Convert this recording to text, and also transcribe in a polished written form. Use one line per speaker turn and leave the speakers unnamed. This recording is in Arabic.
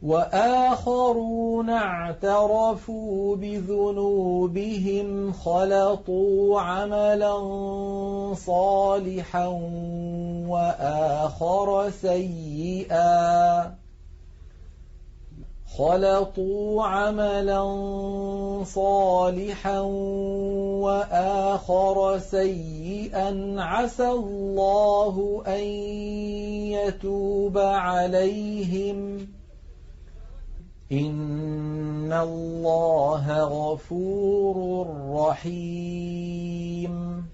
وآخرون اعترفوا بذنوبهم خلطوا عملا صالحا وآخر سيئا عسى الله أن يتوب عليهم إن الله غفور رحيم